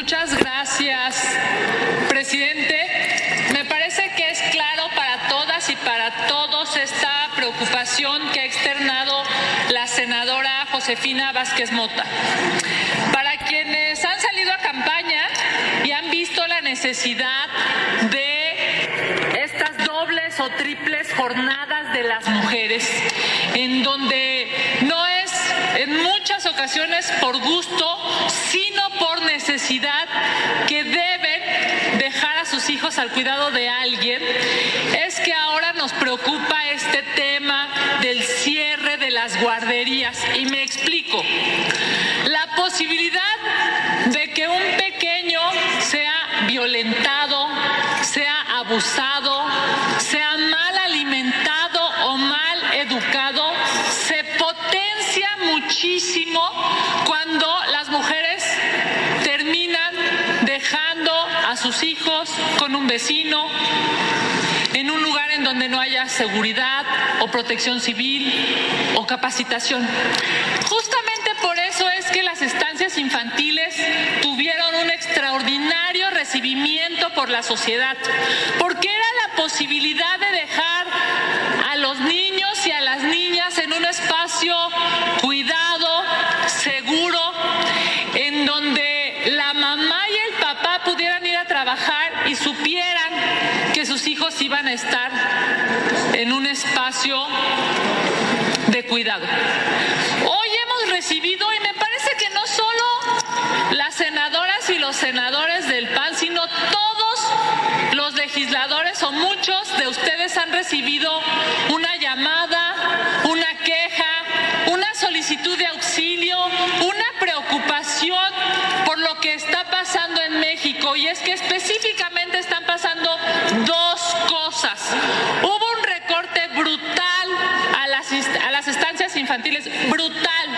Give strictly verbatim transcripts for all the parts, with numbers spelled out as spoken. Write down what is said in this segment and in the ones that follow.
Muchas gracias, presidente. Me parece que es claro para todas y para todos esta preocupación que ha externado la senadora Josefina Vázquez Mota. Para quienes han salido a campaña y han visto la necesidad de estas dobles o triples jornadas de las mujeres, en donde no es en muchas ocasiones por gusto, sino por necesidad, que deben dejar a sus hijos al cuidado de alguien, es que ahora nos preocupa este tema del cierre de las guarderías. Y me explico. La posibilidad de que un pequeño sea violentado, sea abusado, sea mal alimentado o mal educado, se potencia muchísimo cuando las mujeres terminan dejando a sus hijos con un vecino, en un lugar en donde no haya seguridad o protección civil o capacitación. Justamente por eso es que las estancias infantiles tuvieron un extraordinario recibimiento por la sociedad, porque era la posibilidad de dejar a los niños y a las niñas en un espacio cuidado, seguro, en donde la mamá y el papá pudieran ir a trabajar y supieran que sus hijos iban a estar en un espacio de cuidado. Hoy hemos recibido, y me parece que no solo las senadoras y los senadores del P A N, sino todos los legisladores o muchos de ustedes han recibido una llamada, una queja, una solicitud de auxilio, una preocupación por lo que está pasando en México. Y es que específicamente están pasando dos cosas. Hubo un recorte brutal a las, a las estancias infantiles, brutal.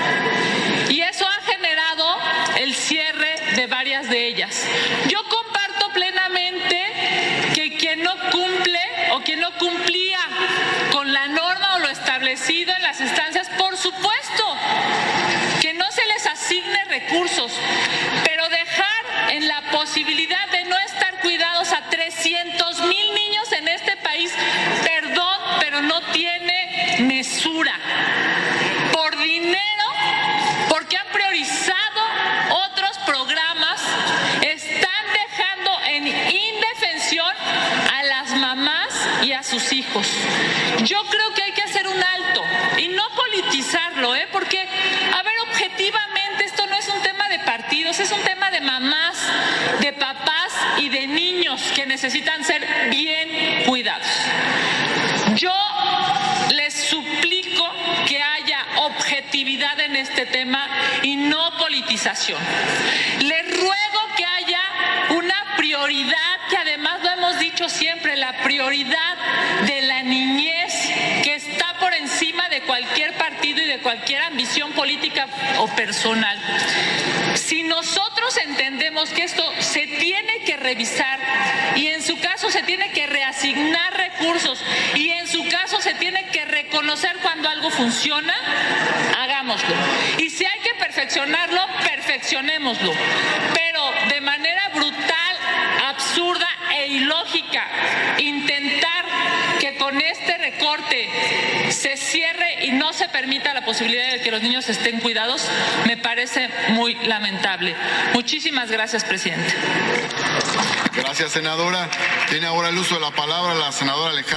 Y eso ha generado el cierre de varias de ellas. Yo comparto plenamente que quien no cumple o quien no cumplía con la norma o lo establecido en las estancias, por supuesto, que no se les asigne recursos, pero dejar en la posibilidad de no estar cuidados a trescientos mil niños en este país, perdón, pero no tiene mesura. Por dinero, porque han priorizado otros programas, están dejando en indefensión a las mamás y a sus hijos. Yo creo que hay que hacer un alto y no politizarlo, ¿eh? Porque, a ver, objetivamente esto no es un tema de partidos, es un tema de mamás, de papás y de niños que necesitan ser bien cuidados. Yo les suplico que haya objetividad en este tema y no politización. Les ruego que haya una prioridad, que además lo hemos dicho siempre, la prioridad de la niñez, que está por encima de cualquier partido y de cualquier ambición política o personal. Si nosotros entendemos que esto se tiene que revisar y en su caso se tiene que reasignar recursos y en su caso se tiene que reconocer cuando algo funciona, hagámoslo. Y si hay que perfeccionarlo, perfeccionémoslo. Pero de manera brutal, absurda e ilógica, intentar que con este recorte se cierre y no se permita la posibilidad de que los niños estén cuidados, me parece muy lamentable. Muchísimas gracias, presidente. Gracias, senadora. Tiene ahora el uso de la palabra la senadora Alejandra.